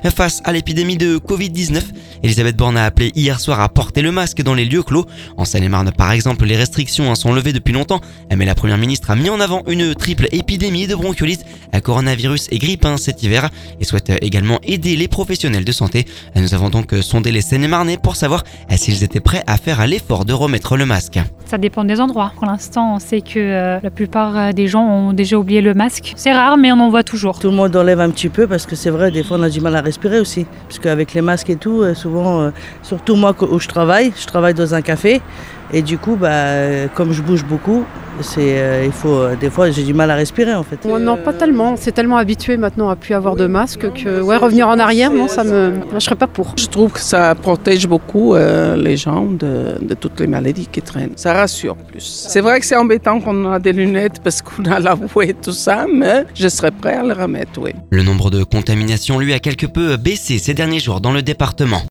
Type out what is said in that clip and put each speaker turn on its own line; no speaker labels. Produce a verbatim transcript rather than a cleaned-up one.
Face à l'épidémie de covid dix-neuf, Elisabeth Borne a appelé hier soir à porter le masque dans les lieux clos. En Seine-et-Marne par exemple, les restrictions sont levées depuis longtemps, mais la première ministre a mis en avant une triple épidémie de bronchiolite, coronavirus et grippe cet hiver et souhaite également aider les professionnels de santé. Nous avons donc sondé les Seine-et-Marnais pour savoir s'ils étaient prêts à faire l'effort de remettre le masque.
Ça dépend des endroits. Pour l'instant, on sait que euh, la plupart des gens ont déjà oublié le masque. C'est rare, mais on en voit toujours.
Tout le monde enlève un petit peu parce que c'est vrai, des fois on a du mal à respirer aussi. Parce qu'avec les masques et tout, souvent, euh, surtout moi où je travaille, je travaille dans un café. Et du coup, bah, comme je bouge beaucoup, c'est, euh, il faut, euh, des fois j'ai du mal à respirer en fait.
Oh, non, pas tellement. On s'est tellement habitué maintenant à plus avoir de masque que ouais, revenir en arrière, non, ça me, moi, je serais pas pour.
Je trouve que ça protège beaucoup euh, les gens de, de toutes les maladies qui traînent. Ça rassure plus. C'est vrai que c'est embêtant qu'on a des lunettes parce qu'on a la voix et tout ça, mais je serais prêt à le remettre, oui.
Le nombre de contaminations, lui, a quelque peu baissé ces derniers jours dans le département.